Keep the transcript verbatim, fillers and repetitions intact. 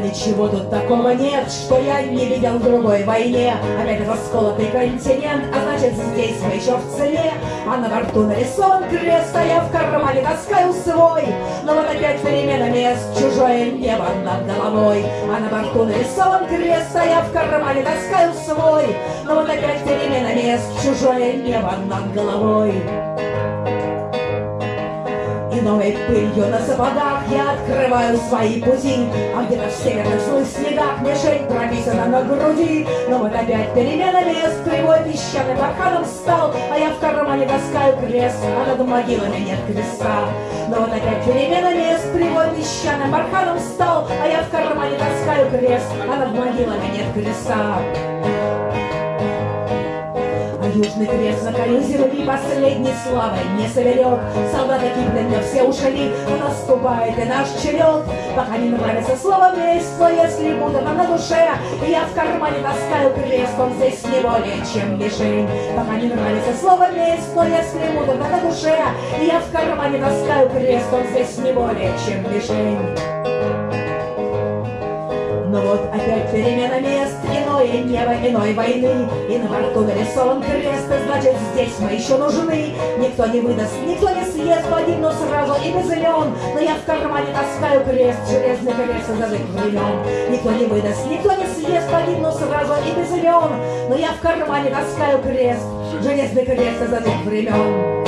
ничего тут такого нет, что я не видел в другой войне. Опять расколотый континент, а значит здесь мы еще в цене. А на борту нарисован крест, а я в кармане таскаю свой. Но вот опять перемена мест, чужое небо над головой. А на борту нарисован крест, а я в кармане таскаю свой. Но вот опять перемена мест, чужое небо над головой. И новой пылью на сапогах я открываю свои пути, а где-то в северных злых снегах мишень прописана на груди. Но вот опять перемена мест, кривой песчаным барханом стал, а я в кармане таскаю крест, а над могилами нет креста. Но вот опять перемена мест, кривой песчаным барханом стал, а я в кармане таскаю крест, а над могилами нет креста. Южный крест на краю земли последней славой не соберет. Солдаты Киплинга все ушли, но наступает и наш черед. Пока не нравится слово месть, но если будто на душе, я в кармане таскаю крест, он здесь не более чем мишень. Пока не нравится слово месть, но если будто на душе, я в кармане таскаю крест, он здесь не более чем мишень. Но вот опять перемена мест, иное небо, иной войны. И на борту нарисован крест, и значит здесь мы еще нужны. Никто не выдаст, никто не съест, погибну сразу и без имен. Но я в кармане таскаю крест, железный крест из язык времен. Никто не выдаст, никто не съест, погибну сразу и без имен. Но я в кармане таскаю крест, железный крест из язык времен.